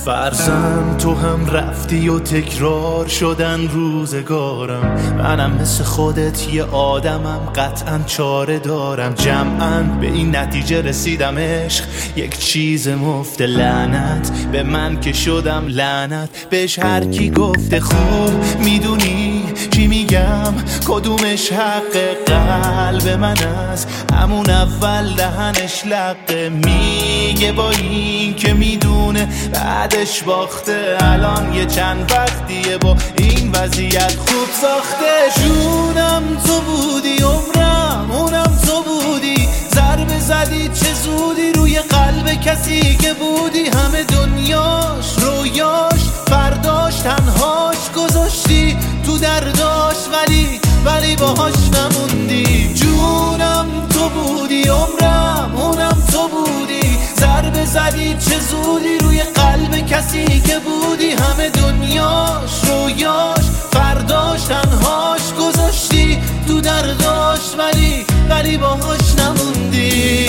فرزند تو هم رفتی و تکرار شدن روزگارم. منم مثل خودت یه آدمم، قطعا چاره دارم. جمعاً به این نتیجه رسیدم عشق یک چیز مفت. لعنت به من که شدم لعنت بهش. هر کی گفته خوب میدونی چی میگم، کدومش حق قلب من است. همون اول دهنش لقه میگه با این که میدونه بعدش باخته. الان یه چند وقتیه با این وضعیت خوب ساخته. جونم تو بودی، عمرم اونم تو بودی. ضربه زدی چه زودی روی قلب کسی که بودی. همه دنیاش رویاش فرداش تنهاش گذاشتی تو درداش، ولی باهاش نموندی. جونم تو بودی، عمرم اونم تو بودی. ضربه زدی چه زودی روی قلب کسی که بودی. همه دنیاش رویاش فرداش تنهاش گذاشتی تو درداش، ولی باهاش نموندی.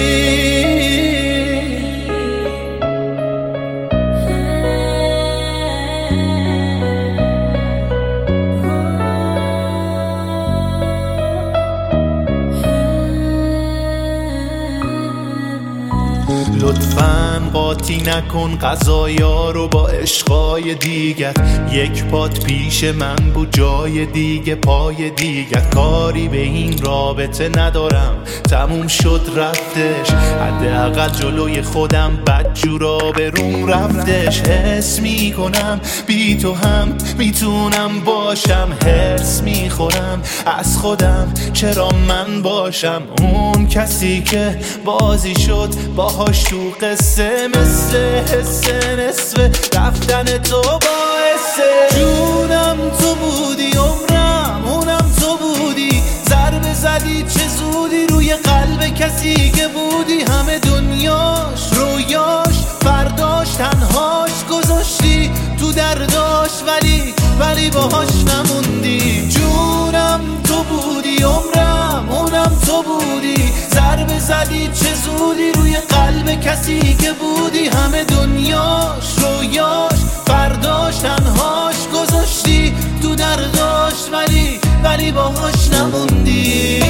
لطفاً قاطی نکن قضایا رو با عشقای دیگت. یک پات پیش من بود، جای دیگه پای دیگت. کاری به این رابطه ندارم، تموم شد رفتش. حداقل جلوی خودم بدجورا به روم رفتش. حس میکنم بی تو هم میتونم باشم. حرص میخورم از خودم چرا من باشم اون کسی که بازی شد باهاش تو قصه. مثل حس نصف رفتن تو باعثه. جونم تو بودی، عمرم اونم تو بودی. ضربه زدی چه زودی روی قلب کسی که بودی. همه دنیاش رویاش فرداش تنهاش گذاشتی تو درداش، ولی باهاش نموندی. جونم تو بودی، عمرم اونم تو بودی. ضربه زدی چه زودی روی قلب کسی که بودی. همه دنیاش رویاش فرداش تنهاش گذاشتی تو درداش، ولی باهاش نموندی.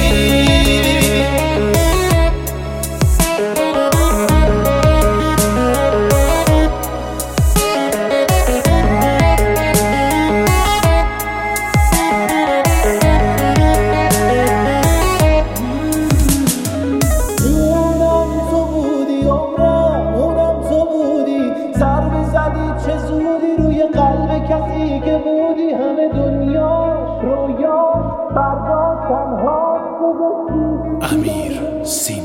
چه زودی روی قلب کسی که بودی. همه دنیاش رویاش برداشت تنها گذاشتی. امیر سین